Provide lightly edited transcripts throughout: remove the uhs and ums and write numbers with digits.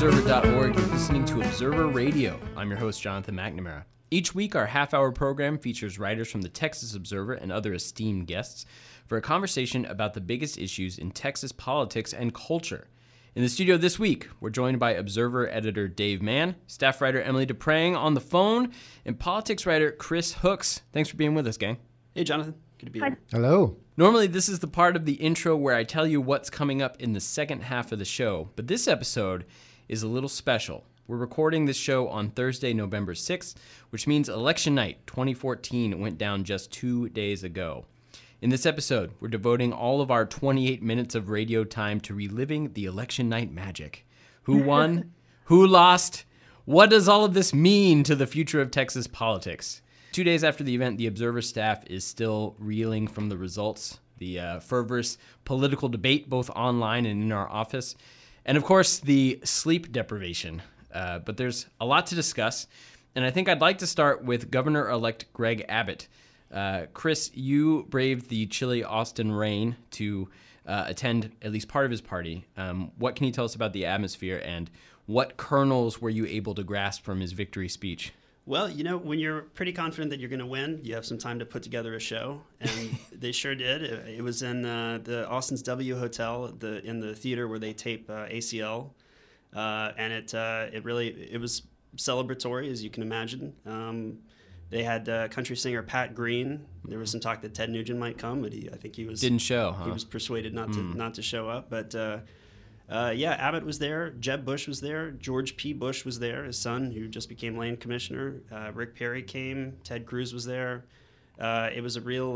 TexasObserver.org. You're listening to Observer Radio. I'm your host, Jonathan McNamara. Each week, our half-hour program features writers from the Texas Observer and other esteemed guests for a conversation about the biggest issues in Texas politics and culture. In the studio this week, we're joined by Observer editor Dave Mann, staff writer Emily DePrang on the phone, and politics writer Chris Hooks. Thanks for being with us, gang. Hey, Jonathan. Good to be here. Hello. Normally, this is the part of the intro where I tell you what's coming up in the second half of the show, but this episode is a little special. We're recording this show on Thursday, November 6th, which means election night 2014 went down just 2 days ago. In this episode, we're devoting all of our 28 minutes of radio time to reliving the election night magic. Who won? Who lost? What does all of this mean to the future of Texas politics? 2 days after the event, the Observer staff is still reeling from the results, the fervorous political debate both online and in our office, and of course, the sleep deprivation. But there's a lot to discuss, and I think I'd like to start with Governor-elect Greg Abbott. Chris, you braved the chilly Austin rain to attend at least part of his party. What can you tell us about the atmosphere, and what kernels were you able to grasp from his victory speech? Well, you know, when you're pretty confident that you're going to win, you have some time to put together a show, and they sure did. It was in the Austin's W Hotel, in the theater where they tape ACL, and it was celebratory, as you can imagine. They had country singer Pat Green. There was some talk that Ted Nugent might come, but I think he didn't show. Huh? He was persuaded not to show up, but. Abbott was there. Jeb Bush was there. George P. Bush was there, his son, who just became land commissioner. Rick Perry came. Ted Cruz was there. It was a real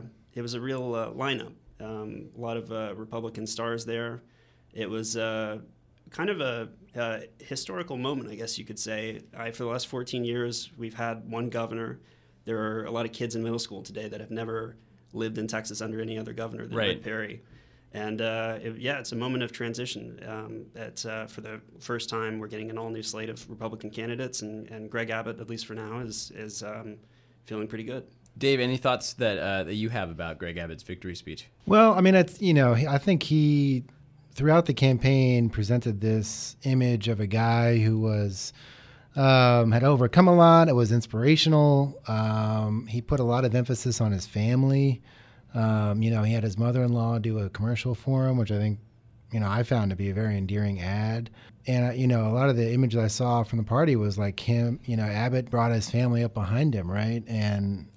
lineup. A lot of Republican stars there. It was kind of a historical moment, I guess you could say. For the last 14 years, we've had one governor. There are a lot of kids in middle school today that have never lived in Texas under any other governor than Rick Perry. And it's a moment of transition. For the first time, we're getting an all-new slate of Republican candidates, and Greg Abbott, at least for now, is feeling pretty good. Dave, any thoughts that you have about Greg Abbott's victory speech? Well, I mean, I think he, throughout the campaign, presented this image of a guy who was had overcome a lot. It was inspirational. He put a lot of emphasis on his family. He had his mother-in-law do a commercial for him, which I think, I found to be a very endearing ad. And, a lot of the images I saw from the party was like him, Abbott brought his family up behind him, right? And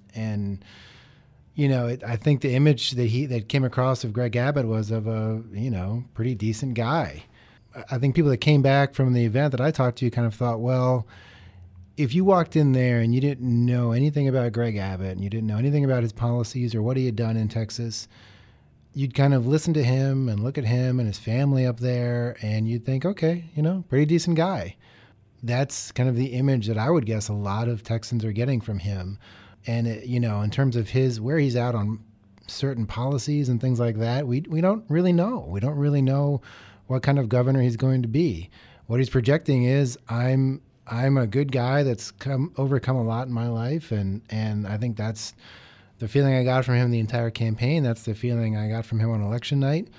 I think the image that came across of Greg Abbott was of a, pretty decent guy. I think people that came back from the event that I talked to kind of thought, well, if you walked in there and you didn't know anything about Greg Abbott and you didn't know anything about his policies or what he had done in Texas, you'd kind of listen to him and look at him and his family up there, and you'd think, okay, pretty decent guy. That's kind of the image that I would guess a lot of Texans are getting from him. And, in terms of where he's at on certain policies and things like that, we don't really know. We don't really know what kind of governor he's going to be. What he's projecting is, I'm a good guy that's overcome a lot in my life, and I think that's the feeling I got from him the entire campaign. That's the feeling I got from him on election night,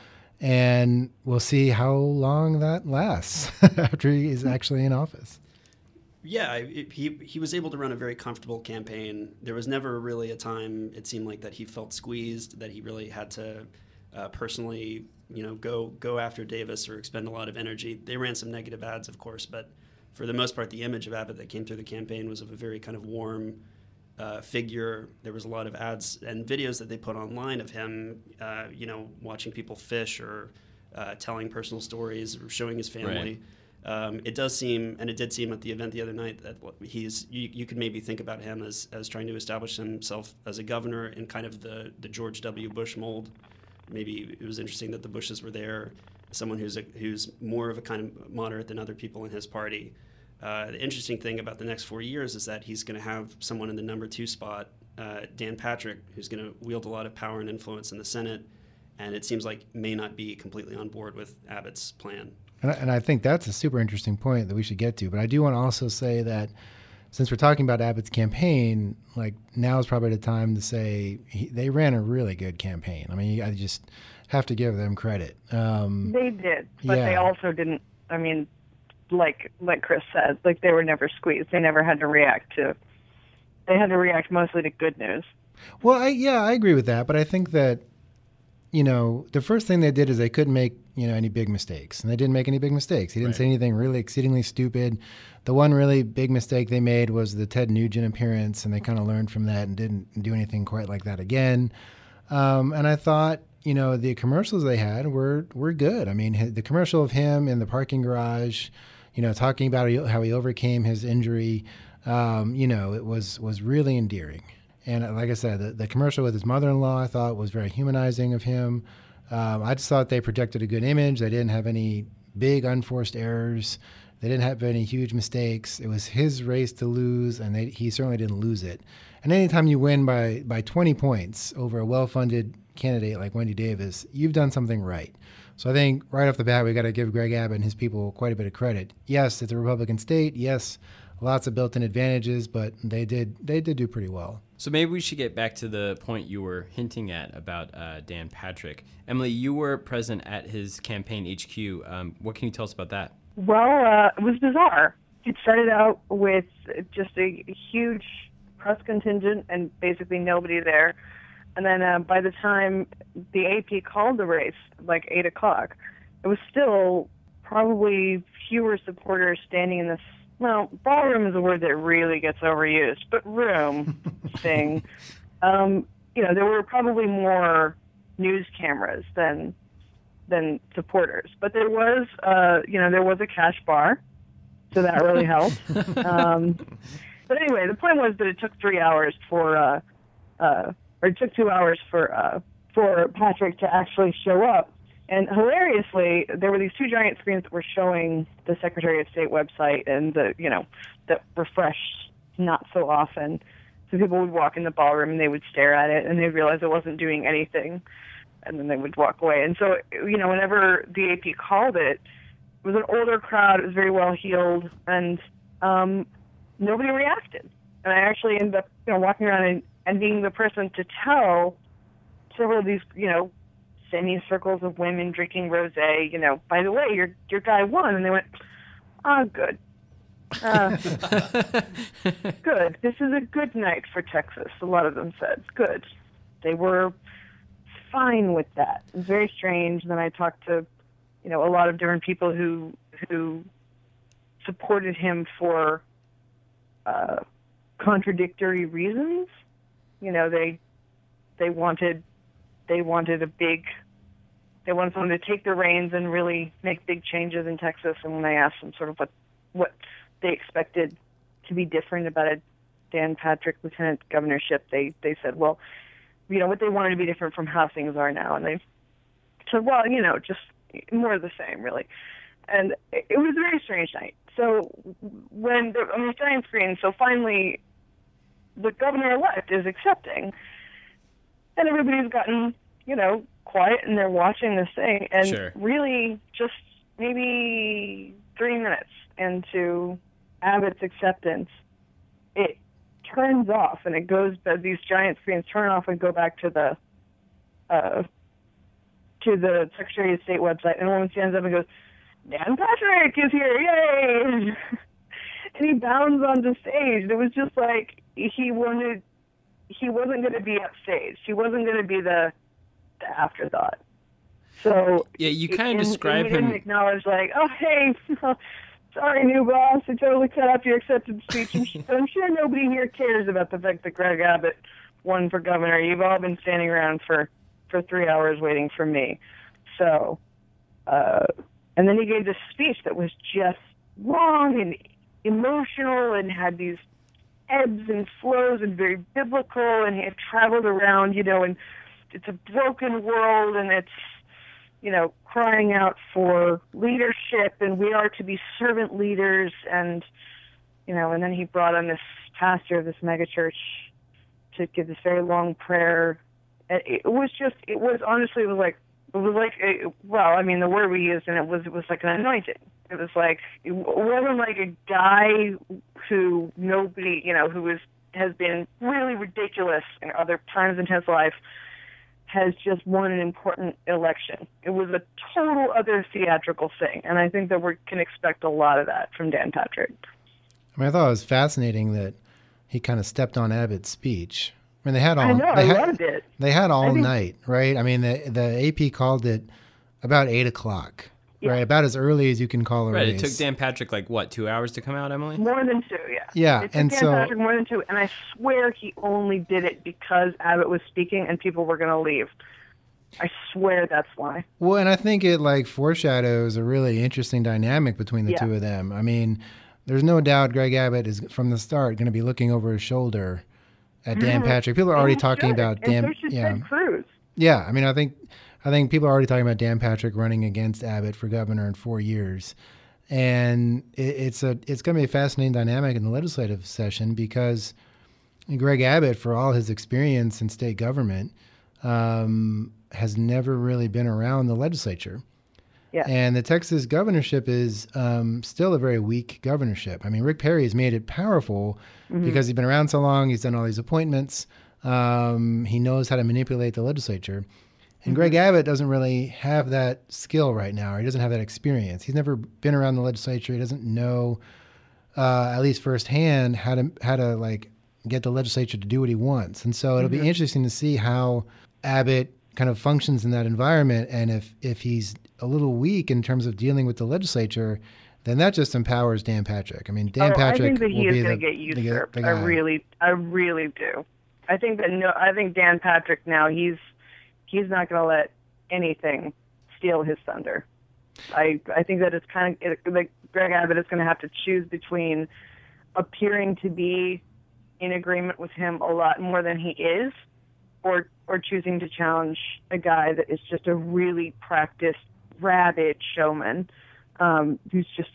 and we'll see how long that lasts after he is actually in office. Yeah, he was able to run a very comfortable campaign. There was never really a time, it seemed like, that he felt squeezed, that he really had to personally, go after Davis or expend a lot of energy. They ran some negative ads, of course, but for the most part, the image of Abbott that came through the campaign was of a very kind of warm figure. There was a lot of ads and videos that they put online of him, watching people fish or telling personal stories or showing his family. Right. It does seem, and it did seem at the event the other night, that you could maybe think about him as trying to establish himself as a governor in kind of the George W. Bush mold. Maybe it was interesting that the Bushes were there. Someone who's more of a kind of moderate than other people in his party. The interesting thing about the next 4 years is that he's going to have someone in the number 2 spot, Dan Patrick, who's going to wield a lot of power and influence in the Senate, and it seems like may not be completely on board with Abbott's plan. And I think that's a super interesting point that we should get to. But I do want to also say that since we're talking about Abbott's campaign, like now is probably the time to say they ran a really good campaign. I mean, I just have to give them credit. They did, but they also didn't. I mean, like Chris said, like they were never squeezed. They never had to react to. They had to react mostly to good news. Well, I agree with that, but I think that, the first thing they did is they couldn't make, any big mistakes. And they didn't make any big mistakes. He didn't say anything really exceedingly stupid. The one really big mistake they made was the Ted Nugent appearance, and they kind of learned from that and didn't do anything quite like that again. And I thought, the commercials they had were good. I mean, the commercial of him in the parking garage, talking about how he overcame his injury, it was really endearing. And like I said, the commercial with his mother-in-law, I thought was very humanizing of him. I just thought they projected a good image. They didn't have any big unforced errors. They didn't have any huge mistakes. It was his race to lose, and he certainly didn't lose it. And anytime you win by 20 points over a well-funded candidate like Wendy Davis, you've done something right. So I think right off the bat, we got to give Greg Abbott and his people quite a bit of credit. Yes, it's a Republican state. Yes, lots of built-in advantages, but they did do pretty well. So maybe we should get back to the point you were hinting at about Dan Patrick. Emily, you were present at his campaign HQ. What can you tell us about that? Well, it was bizarre. It started out with just a huge press contingent and basically nobody there. And then by the time the AP called the race, like 8 o'clock, it was still probably fewer supporters standing in this. Well, ballroom is a word that really gets overused, but room thing. There were probably more news cameras than supporters, but there was a cash bar, so that really helped. But anyway, the point was that it took 3 hours or it took 2 hours for Patrick to actually show up. And hilariously, there were these 2 giant screens that were showing the Secretary of State website and that refreshed not so often. So people would walk in the ballroom and they would stare at it and they'd realize it wasn't doing anything, and then they would walk away. And so, whenever the AP called it, it was an older crowd. It was very well heeled, and nobody reacted. And I actually ended up, walking around and being the person to tell several of these, semicircles of women drinking rosé, by the way, your guy won. And they went, good. Good. This is a good night for Texas, a lot of them said. Good. They were fine with that. It was very strange. And then I talked to, a lot of different people who supported him for contradictory reasons. They wanted someone to take the reins and really make big changes in Texas. And when I asked them sort of what they expected to be different about a Dan Patrick lieutenant governorship, they said, well, what they wanted to be different from how things are now. And they said, well, just more of the same, really. And it was a very strange night. So on the giant screen, so finally the governor-elect is accepting. And everybody's gotten, quiet, and they're watching this thing. And really just maybe 3 minutes into Abbott's acceptance, it turns off, and it goes, these giant screens turn off and go back to the Secretary of State website. And a woman stands up and goes, Dan Patrick is here, yay! And he bounds onto stage. And it was just like he wasn't going to be upstage. He wasn't going to be the afterthought. So yeah, you kind of describe him. He didn't acknowledge like, oh hey, sorry new boss, I totally cut off your acceptance speech. I'm sure nobody here cares about the fact that Greg Abbott won for governor. You've all been standing around for 3 hours waiting for me. So, and then he gave this speech that was just long and emotional and had these ebbs and flows and very biblical, and he had traveled around, and it's a broken world, and it's, crying out for leadership, and we are to be servant leaders, and, and then he brought on this pastor of this megachurch to give this very long prayer. It was like, well, I mean, the word we used, and it was like an anointing. It was like, it wasn't like a guy who nobody, who has been really ridiculous in other times in his life, has just won an important election. It was a total other theatrical thing, and I think that we can expect a lot of that from Dan Patrick. I mean, I thought it was fascinating that he kind of stepped on Abbott's speech. I mean, they had all. I know, I loved it. They had all night, right? I mean, the AP called it about 8:00, right? About as early as you can call a race. Right. It took Dan Patrick 2 hours to come out, Emily? More than 2, yeah. Yeah, it took Dan Patrick more than 2, and I swear he only did it because Abbott was speaking and people were going to leave. I swear that's why. Well, and I think it foreshadows a really interesting dynamic between the two of them. I mean, there's no doubt Greg Abbott is from the start going to be looking over his shoulder at Dan Patrick. People are already talking about Dan. So should Ted Cruz. Yeah, I mean, I think people are already talking about Dan Patrick running against Abbott for governor in 4 years, and it's going to be a fascinating dynamic in the legislative session because Greg Abbott, for all his experience in state government, has never really been around the legislature. Yeah. And the Texas governorship is still a very weak governorship. I mean, Rick Perry has made it powerful because he's been around so long. He's done all these appointments. He knows how to manipulate the legislature. And Greg Abbott doesn't really have that skill right now. Or he doesn't have that experience. He's never been around the legislature. He doesn't know, at least firsthand, how to get the legislature to do what he wants. And so it'll be interesting to see how Abbott kind of functions in that environment. And if he's a little weak in terms of dealing with the legislature, then that just empowers Dan Patrick. I mean, Dan Patrick I think that he will is be going to get usurped. I really do. I think Dan Patrick now, he's not going to let anything steal his thunder. I think that it's kind of like Greg Abbott is going to have to choose between appearing to be in agreement with him a lot more than he is, or choosing to challenge a guy that is just a really practiced, rabid showman, who's just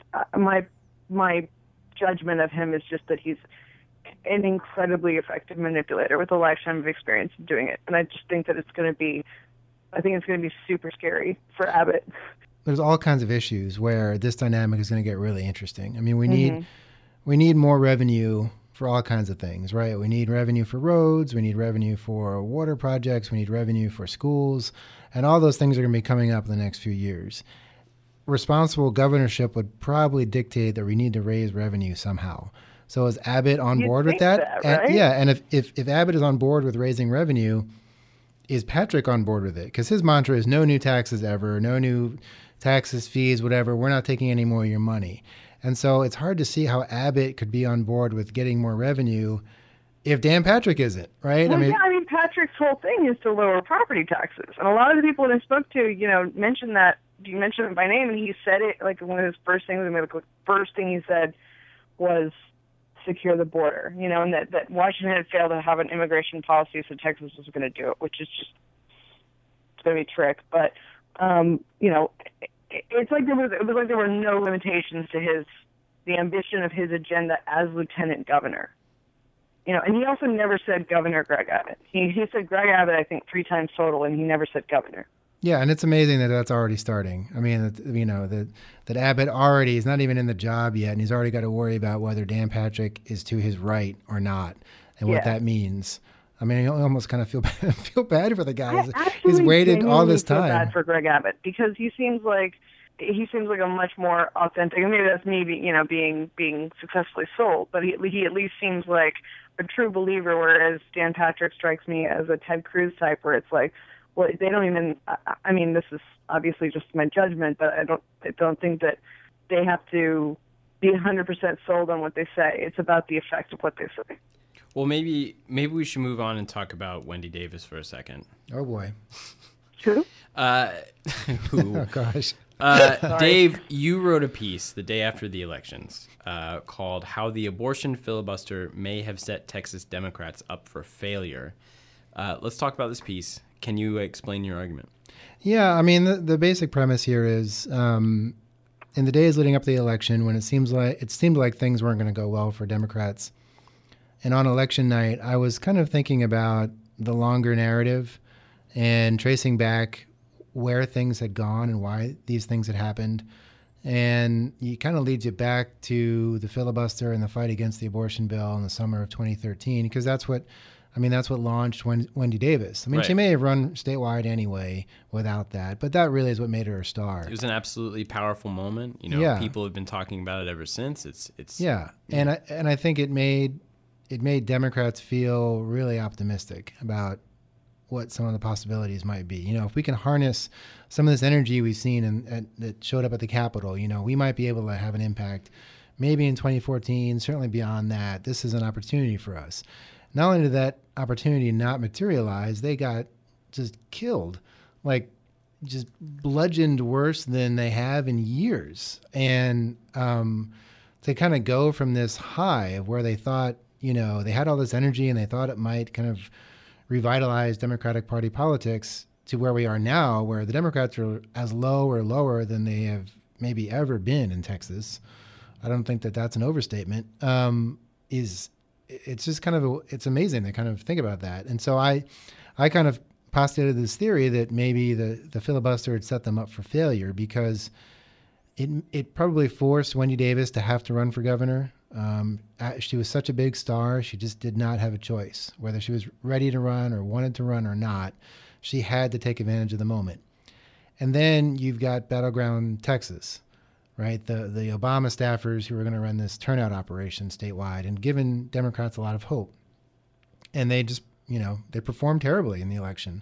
my judgment of him is just that he's an incredibly effective manipulator with a lifetime of experience in doing it. And I just think that it's going to be super scary for Abbott. There's all kinds of issues where this dynamic is going to get really interesting. I mean, we need more revenue for all kinds of things, right? We need revenue for roads, we need revenue for water projects, we need revenue for schools, and all those things are going to be coming up in the next few years. Responsible governorship would probably dictate that we need to raise revenue somehow. So is Abbott on board with that? Right? And if Abbott is on board with raising revenue, is Patrick on board with it? Because his mantra is no new taxes ever, no new taxes, fees, whatever. We're not taking any more of your money. And so it's hard to see how Abbott could be on board with getting more revenue if Dan Patrick isn't, right? Well, Patrick's whole thing is to lower property taxes. And a lot of the people that I spoke to, mentioned that. You mentioned it by name, and he said it like one of his first things. The first thing he said was secure the border, and that Washington had failed to have an immigration policy, so Texas was going to do it, which is just, it's going to be a trick. But, it's like it was like there were no limitations to the ambition of his agenda as lieutenant governor. And he also never said Governor Greg Abbott. He said Greg Abbott, I think, 3 times total, and he never said governor. Yeah, and it's amazing that that's already starting. I mean, that Abbott already is not even in the job yet, and he's already got to worry about whether Dan Patrick is to his right or not, and what that means. I mean, I almost kind of feel bad for the guy. He's waited all this time. I feel bad for Greg Abbott because he seems like a much more authentic. And maybe that's me, being successfully sold, but he at least seems like a true believer. Whereas Dan Patrick strikes me as a Ted Cruz type, where it's like, well, they don't even. I mean, this is obviously just my judgment, but I don't think that they have to be 100% sold on what they say. It's about the effect of what they say. Well, maybe we should move on and talk about Wendy Davis for a second. Oh boy. Who? Who? Oh gosh. Dave, you wrote a piece the day after the elections called "How the Abortion Filibuster May Have Set Texas Democrats Up for Failure." Let's talk about this piece. Can you explain your argument? Yeah, I mean, the basic premise here is in the days leading up to the election, when it seemed like things weren't going to go well for Democrats, and on election night, I was kind of thinking about the longer narrative and tracing back where things had gone and why these things had happened. And it kind of leads you back to the filibuster and the fight against the abortion bill in the summer of 2013, because that's what I mean, that's what launched Wendy Davis. I mean, Right. she may have run statewide anyway without that, but that really is what made her a star. It was an absolutely powerful moment. You know, Yeah. people have been talking about it ever since. It's Yeah, and I think it made Democrats feel really optimistic about what some of the possibilities might be. You know, if we can harness some of this energy we've seen and that showed up at the Capitol, you know, we might be able to have an impact. Maybe in 2014, certainly beyond that. This is an opportunity for us. Not only did that opportunity not materialize, they got just killed, like just bludgeoned worse than they have in years. And to kind of go from this high of where they thought, you know, they had all this energy and they thought it might kind of revitalize Democratic Party politics to where we are now, where the Democrats are as low or lower than they have maybe ever been in Texas. I don't think that that's an overstatement. It's just kind of it's amazing to kind of think about that. And so I kind of postulated this theory that maybe the filibuster had set them up for failure because it probably forced Wendy Davis to have to run for governor. She was such a big star. She just did not have a choice. Whether she was ready to run or wanted to run or not, she had to take advantage of the moment. And then you've got Battleground Texas, right? The Obama staffers who were going to run this turnout operation statewide and given Democrats a lot of hope. And they just, you know, they performed terribly in the election.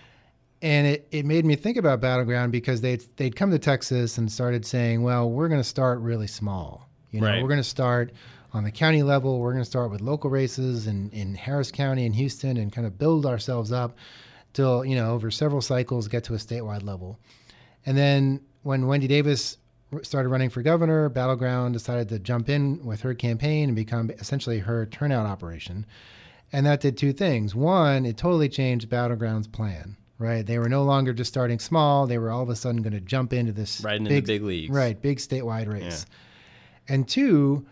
And it made me think about Battleground because they'd come to Texas and started saying, well, we're going to start really small. You know, Right. We're going to start on the county level. We're going to start with local races in Harris County and Houston and kind of build ourselves up till, you know, over several cycles get to a statewide level. And then when Wendy Davis started running for governor, Battleground decided to jump in with her campaign and become essentially her turnout operation. And that did two things. One, it totally changed Battleground's plan, right? They were no longer just starting small. They were all of a sudden going to jump into this Right into the big leagues. Right, big statewide race. And two,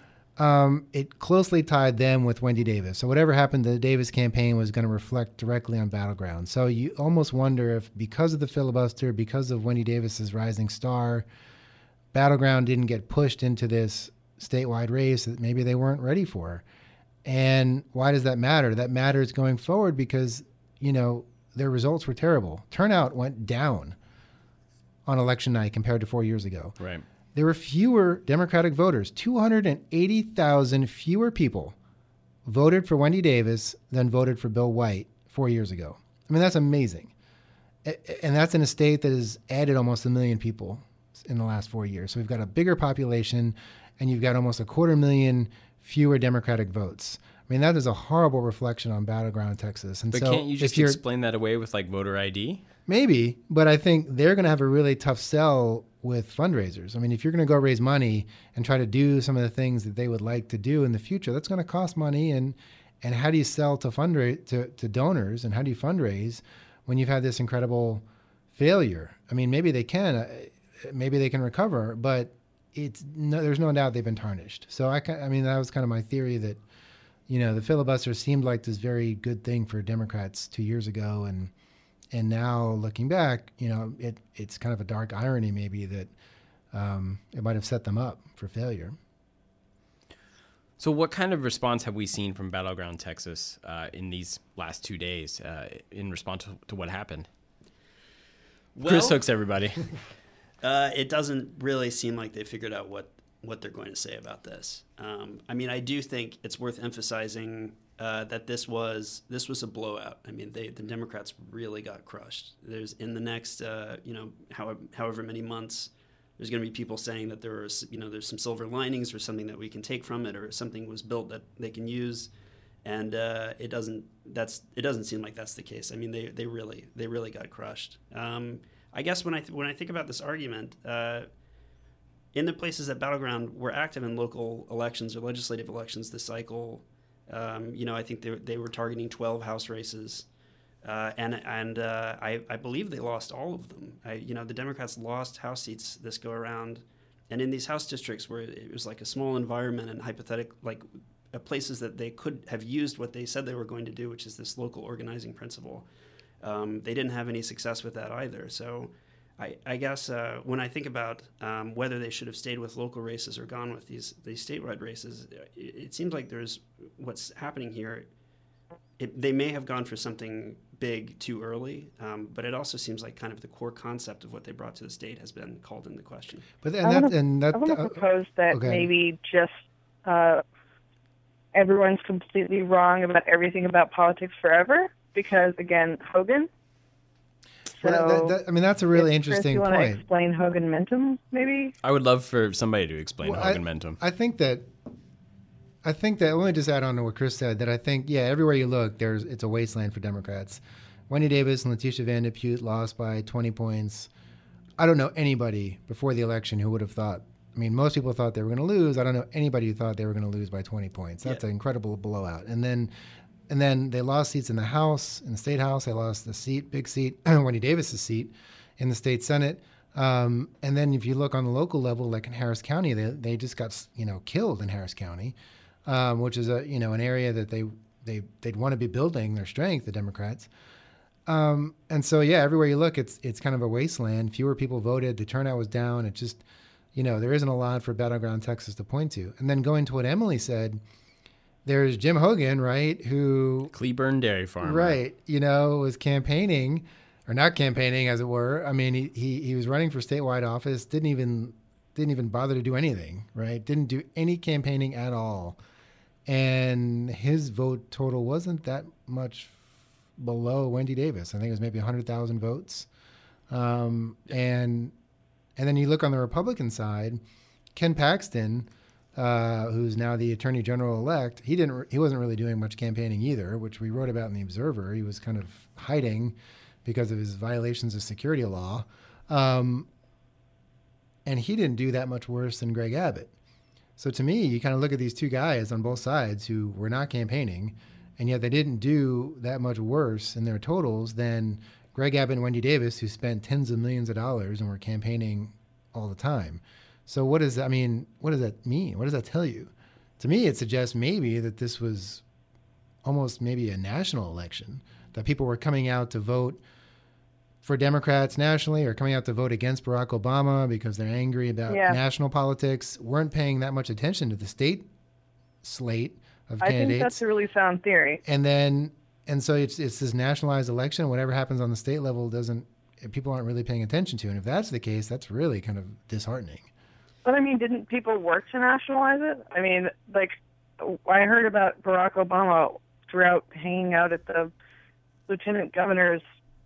it closely tied them with Wendy Davis. So whatever happened to the Davis campaign was going to reflect directly on Battleground. So you almost wonder if because of the filibuster, because of Wendy Davis's rising star, Battleground didn't get pushed into this statewide race that maybe they weren't ready for. And why does that matter? That matters going forward because, you know, their results were terrible. Turnout went down on election night compared to 4 years ago. Right. There were fewer Democratic voters. 280,000 fewer people voted for Wendy Davis than voted for Bill White 4 years ago. I mean, that's amazing. And that's in a state that has added almost 1 million people in the last 4 years. So we've got a bigger population, and you've got almost 250,000 fewer Democratic votes. I mean, that is a horrible reflection on Battleground Texas. And But so can't you just if you're, explain that away with like voter ID? Maybe, but I think they're going to have a really tough sell with fundraisers. I mean, if you're going to go raise money and try to do some of the things that they would like to do in the future, that's going to cost money. And how do you sell to to donors, and how do you fundraise when you've had this incredible failure? I mean, maybe they can recover, but there's no doubt they've been tarnished. So I mean, that was kind of my theory that, you know, the filibuster seemed like this very good thing for Democrats 2 years ago, and now looking back, you know, it's kind of a dark irony maybe that it might have set them up for failure. So what kind of response have we seen from Battleground Texas in these last 2 days in response to what happened? Chris Hooks, everybody. It doesn't really seem like they figured out what they're going to say about this. I mean, I do think it's worth emphasizing that this was a blowout. I mean, the Democrats really got crushed. There's in the next, however many months, there's going to be people saying that there's some silver linings or something that we can take from it, or something was built that they can use, and it doesn't seem like that's the case. I mean, they really got crushed. I guess when I think about this argument, in the places that Battleground were active in local elections or legislative elections this cycle, I think they were targeting 12 House races, and I believe they lost all of them. The Democrats lost House seats this go around, and in these House districts where it was like a small environment and hypothetical, like places that they could have used what they said they were going to do, which is this local organizing principle. They didn't have any success with that either. So I guess when I think about whether they should have stayed with local races or gone with these statewide races, it seems like what's happening here they may have gone for something big too early, but it also seems like kind of the core concept of what they brought to the state has been called into question. But I want to propose that okay. maybe just everyone's completely wrong about everything about politics forever, because, again, Hogan. So, well, I mean, that's a really Chris, interesting you point. want to explain Hogan-Mentum, maybe? I would love for somebody to explain Hogan-Mentum. I think that let me just add on to what Chris said, that I think, everywhere you look, it's a wasteland for Democrats. Wendy Davis and Letitia Van de Putte lost by 20 points. I don't know anybody before the election who would have thought, I mean, most people thought they were going to lose. I don't know anybody who thought they were going to lose by 20 points. That's an incredible blowout. And then they lost seats in the House, in the State House. They lost the big seat, Wendy Davis's seat in the state Senate. And then if you look on the local level, like in Harris County, they just got, killed in Harris County, which is an area that they'd want to be building their strength, the Democrats. And so, everywhere you look, it's kind of a wasteland. Fewer people voted. The turnout was down. It just, there isn't a lot for Battleground Texas to point to. And then going to what Emily said, there's Jim Hogan, right, who... Cleburne Dairy Farm. Right, was campaigning, or not campaigning, as it were. I mean, he was running for statewide office, didn't even bother to do anything, right? Didn't do any campaigning at all. And his vote total wasn't that much below Wendy Davis. I think it was maybe 100,000 votes. And then you look on the Republican side, Ken Paxton, who's now the Attorney General-elect, he wasn't really doing much campaigning either, which we wrote about in the Observer. He was kind of hiding because of his violations of security law. And he didn't do that much worse than Greg Abbott. So to me, you kind of look at these two guys on both sides who were not campaigning, and yet they didn't do that much worse in their totals than Greg Abbott and Wendy Davis, who spent tens of millions of dollars and were campaigning all the time. So what does that mean? What does that mean? What does that tell you? To me, it suggests maybe that this was almost maybe a national election, that people were coming out to vote for Democrats nationally or coming out to vote against Barack Obama because they're angry about national politics, weren't paying that much attention to the state slate of candidates. I think that's a really sound theory. And so it's this nationalized election. Whatever happens on the state level people aren't really paying attention to. And if that's the case, that's really kind of disheartening. But I mean, didn't people work to nationalize it? I mean, like, I heard about Barack Obama throughout hanging out at the lieutenant governor's,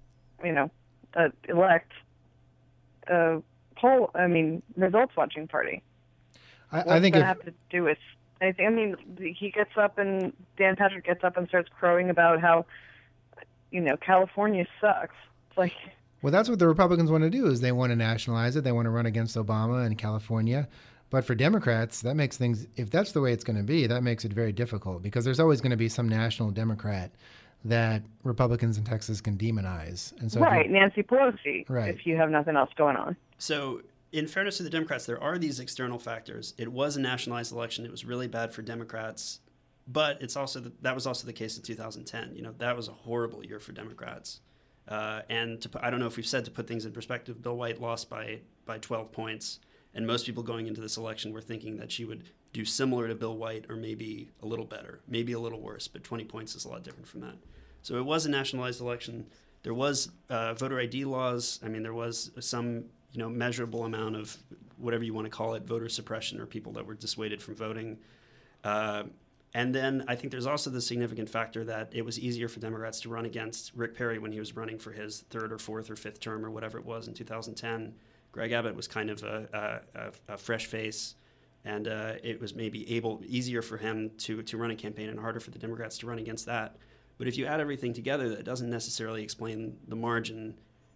elect results watching party. I think that have to do with? He gets up and Dan Patrick gets up and starts crowing about how, California sucks. It's like. Well, that's what the Republicans want to do, is they want to nationalize it. They want to run against Obama and California. But for Democrats, that makes things, if that's the way it's going to be, that makes it very difficult, because there's always going to be some national Democrat that Republicans in Texas can demonize. And so Nancy Pelosi, right. If you have nothing else going on. So in fairness to the Democrats, there are these external factors. It was a nationalized election. It was really bad for Democrats. But it's also that was also the case in 2010. That was a horrible year for Democrats. And I don't know if we've said, to put things in perspective, Bill White lost by 12 points. And most people going into this election were thinking that she would do similar to Bill White, or maybe a little better, maybe a little worse. But 20 points is a lot different from that. So it was a nationalized election. There was voter ID laws. I mean, there was some measurable amount of whatever you want to call it, voter suppression, or people that were dissuaded from voting. And then I think there's also the significant factor that it was easier for Democrats to run against Rick Perry when he was running for his third or fourth or fifth term or whatever it was in 2010. Greg Abbott was kind of a fresh face, and it was maybe easier for him to run a campaign and harder for the Democrats to run against that. But if you add everything together, that doesn't necessarily explain the margin,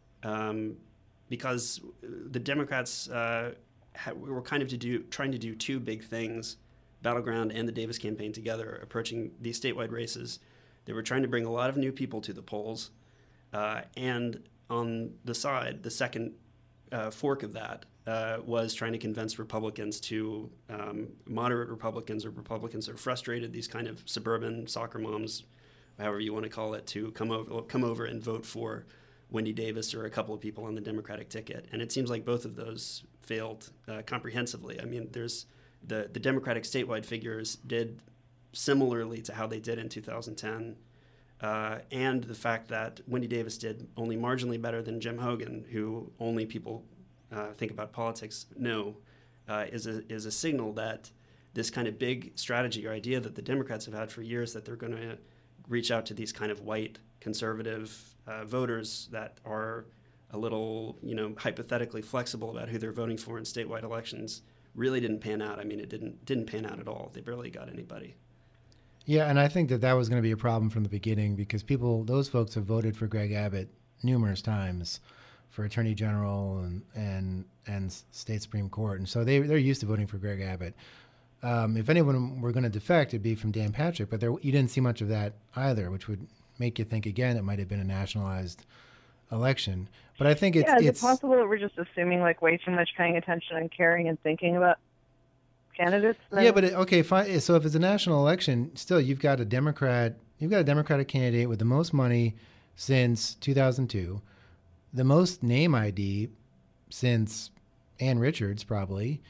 because the Democrats were kind of trying to do two big things, Battleground and the Davis campaign together, approaching these statewide races. They were trying to bring a lot of new people to the polls, and on the side, the second fork of that was trying to convince Republicans to moderate Republicans, or Republicans that are frustrated, these kind of suburban soccer moms, however you want to call it, to come over and vote for Wendy Davis or a couple of people on the Democratic ticket. And it seems like both of those failed comprehensively. I mean, there's the Democratic statewide figures did similarly to how they did in 2010. and the fact that Wendy Davis did only marginally better than Jim Hogan, who only people think about politics know, is a signal that this kind of big strategy or idea that the Democrats have had for years, that they're going to reach out to these kind of white conservative voters that are a little, hypothetically flexible about who they're voting for in statewide elections, really didn't pan out. I mean, it didn't pan out at all. They barely got anybody. Yeah, and I think that was going to be a problem from the beginning, because those folks have voted for Greg Abbott numerous times for Attorney General and State Supreme Court, and so they're used to voting for Greg Abbott. If anyone were going to defect, it'd be from Dan Patrick, but you didn't see much of that either, which would make you think again it might have been a nationalized election. But I think is it possible that we're just assuming way too much paying attention and caring and thinking about candidates? Then? Yeah, but okay, fine. So if it's a national election, still you've got a Democratic candidate with the most money since 2002, the most name ID since Ann Richards probably,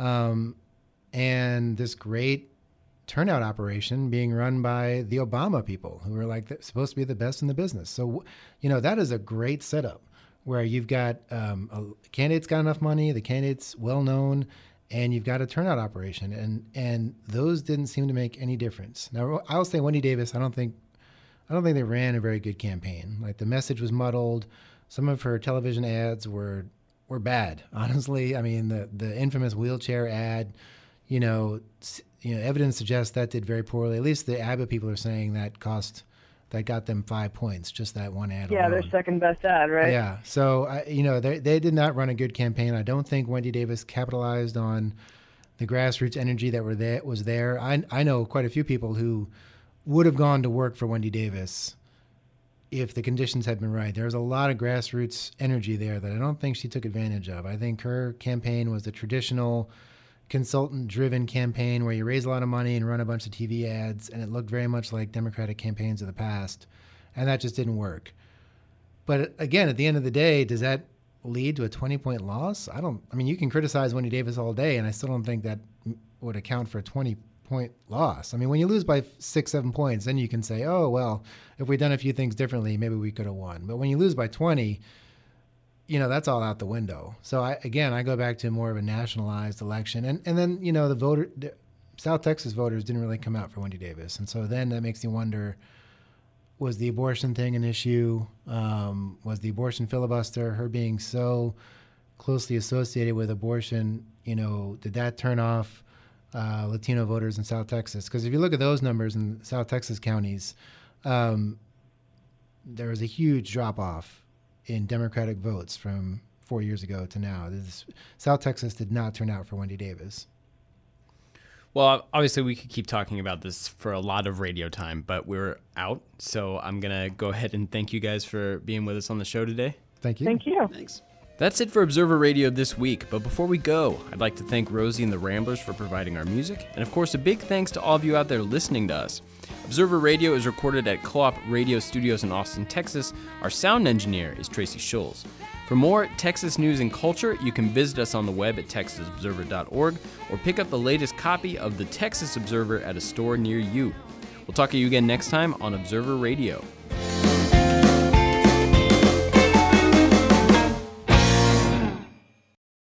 and this great turnout operation being run by the Obama people, who are supposed to be the best in the business. So, that is a great setup where you've got a candidate's got enough money, the candidate's well known, and you've got a turnout operation, and those didn't seem to make any difference. Now, I'll say Wendy Davis, I don't think they ran a very good campaign. The message was muddled. Some of her television ads were bad, honestly. I mean, the infamous wheelchair ad, evidence suggests that did very poorly. At least the Abbott people are saying that got them 5 points, just that one ad alone. Their second best ad, right? Yeah. So, they did not run a good campaign. I don't think Wendy Davis capitalized on the grassroots energy that was there. I know quite a few people who would have gone to work for Wendy Davis if the conditions had been right. There was a lot of grassroots energy there that I don't think she took advantage of. I think her campaign was the traditional consultant-driven campaign where you raise a lot of money and run a bunch of TV ads, and it looked very much like Democratic campaigns of the past, and that just didn't work. But again, at the end of the day, does that lead to a 20-point loss? You can criticize Wendy Davis all day, and I still don't think that would account for a 20-point loss. I mean, when you lose by 6-7 points, then you can say, oh, well, if we'd done a few things differently, maybe we could have won. But when you lose by 20, that's all out the window. So I go back to more of a nationalized election. And then, the South Texas voters didn't really come out for Wendy Davis. And so then that makes you wonder, was the abortion thing an issue? Was the abortion filibuster, her being so closely associated with abortion, did that turn off Latino voters in South Texas? Because if you look at those numbers in South Texas counties, there was a huge drop-off in Democratic votes from 4 years ago to now. South Texas did not turn out for Wendy Davis. Well, obviously we could keep talking about this for a lot of radio time, but we're out. So I'm going to go ahead and thank you guys for being with us on the show today. Thank you. Thank you. Thanks. That's it for Observer Radio this week, but before we go, I'd like to thank Rosie and the Ramblers for providing our music, and of course a big thanks to all of you out there listening to us. Observer Radio is recorded at Co-op Radio Studios in Austin, Texas. Our sound engineer is Tracy Schulz. For more Texas news and culture, you can visit us on the web at texasobserver.org or pick up the latest copy of the Texas Observer at a store near you. We'll talk to you again next time on Observer Radio.